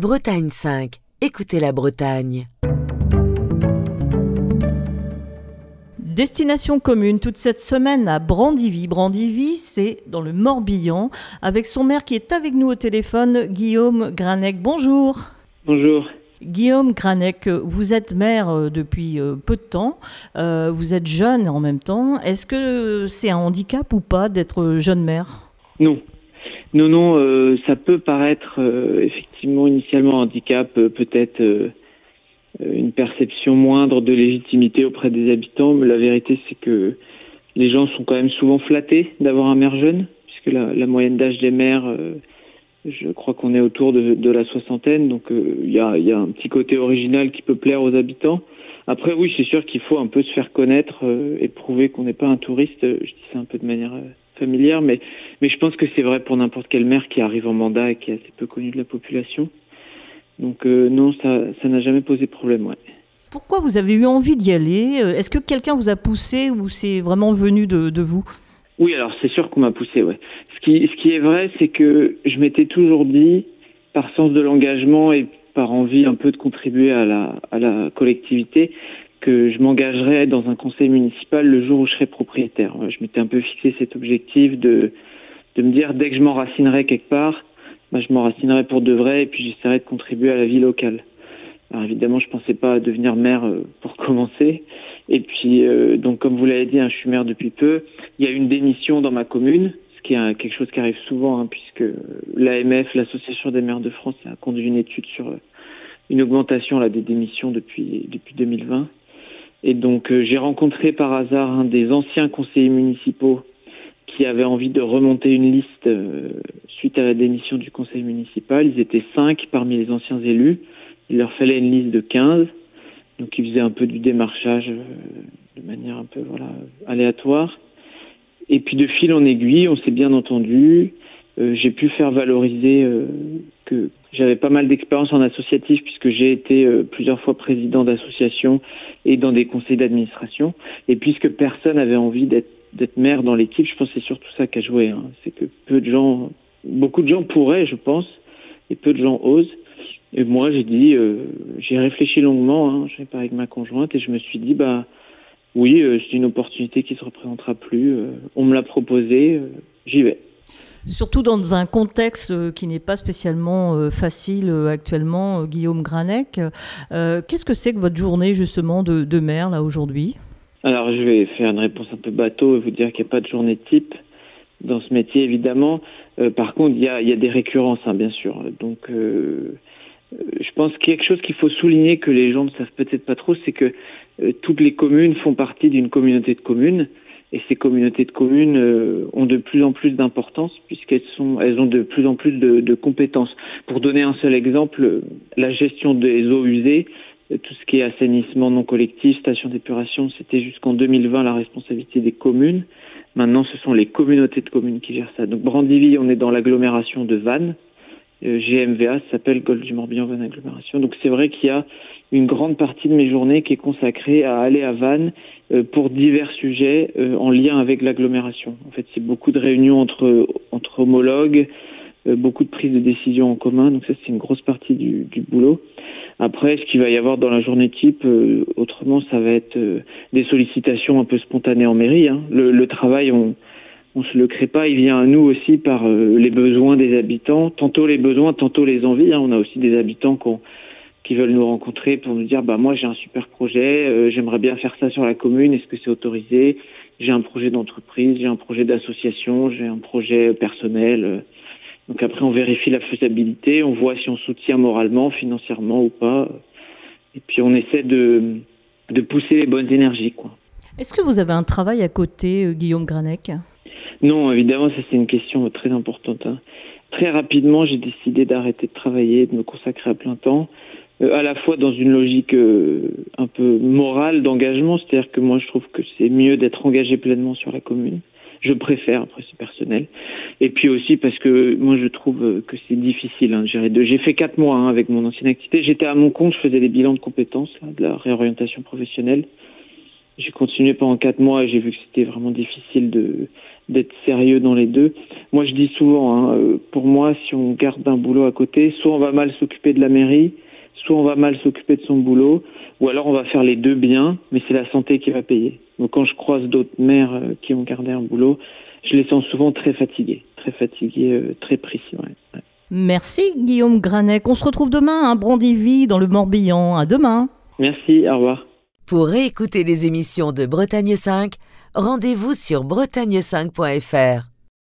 Bretagne 5. Écoutez la Bretagne. Destination commune toute cette semaine à Brandivy. Brandivy, c'est dans le Morbihan, avec son maire qui est avec nous au téléphone, Guillaume Granec. Bonjour. Bonjour. Guillaume Granec, vous êtes maire depuis peu de temps, vous êtes jeune en même temps. Est-ce que c'est un handicap ou pas d'être jeune maire ? Non, ça peut paraître effectivement initialement un handicap, peut-être une perception moindre de légitimité auprès des habitants, mais la vérité c'est que les gens sont quand même souvent flattés d'avoir un maire jeune, puisque la moyenne d'âge des maires, je crois qu'on est autour de la soixantaine, donc il y a un petit côté original qui peut plaire aux habitants. Après oui, c'est sûr qu'il faut un peu se faire connaître et prouver qu'on n'est pas un touriste, je dis ça un peu de manière familière, mais je pense que c'est vrai pour n'importe quel maire qui arrive en mandat et qui est assez peu connu de la population. Donc non, ça n'a jamais posé problème, ouais. Pourquoi vous avez eu envie d'y aller ? Est-ce que quelqu'un vous a poussé ou c'est vraiment venu de vous ? Oui, alors c'est sûr qu'on m'a poussé, ouais. Ce qui est vrai, c'est que je m'étais toujours dit, par sens de l'engagement et par envie un peu de contribuer à la collectivité, que je m'engagerais dans un conseil municipal le jour où je serais propriétaire. Je m'étais un peu fixé cet objectif de me dire, dès que je m'enracinerais quelque part, je m'enracinerais pour de vrai et puis j'essaierais de contribuer à la vie locale. Alors évidemment, je pensais pas devenir maire pour commencer. Et puis, donc comme vous l'avez dit, je suis maire depuis peu. Il y a une démission dans ma commune, ce qui est quelque chose qui arrive souvent, puisque l'AMF, l'Association des maires de France, a conduit une étude sur une augmentation des démissions depuis 2020. Et donc, j'ai rencontré par hasard un des anciens conseillers municipaux qui avait envie de remonter une liste suite à la démission du conseil municipal. Ils étaient 5 parmi les anciens élus. Il leur fallait une liste de 15. Donc, ils faisaient un peu du démarchage de manière un peu aléatoire. Et puis, de fil en aiguille, on s'est bien entendu. J'ai pu faire valoriser que j'avais pas mal d'expérience en associatif puisque j'ai été plusieurs fois président d'association et dans des conseils d'administration. Et puisque personne n'avait envie d'être maire dans l'équipe, je pense que c'est surtout ça qui a joué. C'est que beaucoup de gens pourraient, je pense, et peu de gens osent. Et moi, j'ai réfléchi longuement, j'ai parlé avec ma conjointe et je me suis dit, oui, c'est une opportunité qui se représentera plus. On me l'a proposé, j'y vais. Surtout dans un contexte qui n'est pas spécialement facile actuellement, Guillaume Granec. Qu'est-ce que c'est que votre journée justement de maire là aujourd'hui ? Alors je vais faire une réponse un peu bateau et vous dire qu'il n'y a pas de journée type dans ce métier évidemment. Par contre il y a des récurrences bien sûr. Donc je pense qu'il y a quelque chose qu'il faut souligner que les gens ne savent peut-être pas trop, c'est que toutes les communes font partie d'une communauté de communes. Et ces communautés de communes ont de plus en plus d'importance puisqu'elles ont de plus en plus de compétences. Pour donner un seul exemple, la gestion des eaux usées, tout ce qui est assainissement non collectif, station d'épuration, c'était jusqu'en 2020 la responsabilité des communes. Maintenant, ce sont les communautés de communes qui gèrent ça. Donc Brandivy, on est dans l'agglomération de Vannes. GMVA, ça s'appelle Golfe du Morbihan Vannes Agglomération. Donc c'est vrai qu'il y a une grande partie de mes journées qui est consacrée à aller à Vannes pour divers sujets en lien avec l'agglomération. En fait, c'est beaucoup de réunions entre homologues, beaucoup de prises de décision en commun. Donc ça, c'est une grosse partie du boulot. Après, ce qu'il va y avoir dans la journée type, autrement, ça va être des sollicitations un peu spontanées en mairie. Le travail, on se le crée pas, il vient à nous aussi par les besoins des habitants, tantôt les besoins, tantôt les envies. On a aussi des habitants qui veulent nous rencontrer pour nous dire moi j'ai un super projet, j'aimerais bien faire ça sur la commune, est-ce que c'est autorisé ? J'ai un projet d'entreprise, j'ai un projet d'association, j'ai un projet personnel. Donc après on vérifie la faisabilité, on voit si on soutient moralement, financièrement ou pas. Et puis on essaie de pousser les bonnes énergies, quoi. Est-ce que vous avez un travail à côté, Guillaume Granec ? Non, évidemment, ça c'est une question très importante. Très rapidement, j'ai décidé d'arrêter de travailler, de me consacrer à plein temps, à la fois dans une logique un peu morale d'engagement, c'est-à-dire que moi je trouve que c'est mieux d'être engagé pleinement sur la commune. Je préfère, après c'est personnel. Et puis aussi parce que moi je trouve que c'est difficile. J'ai fait 4 mois avec mon ancienne activité. J'étais à mon compte, je faisais des bilans de compétences, de la réorientation professionnelle. J'ai continué pendant 4 mois et j'ai vu que c'était vraiment difficile d'être sérieux dans les deux. Moi, je dis souvent, pour moi, si on garde un boulot à côté, soit on va mal s'occuper de la mairie, soit on va mal s'occuper de son boulot, ou alors on va faire les deux bien, mais c'est la santé qui va payer. Donc quand je croise d'autres mères qui ont gardé un boulot, je les sens souvent très fatiguées, très précis. Ouais. Merci Guillaume Granec. On se retrouve demain à Brandivy dans le Morbihan. À demain. Merci, au revoir. Pour réécouter les émissions de Bretagne 5, rendez-vous sur bretagne5.fr.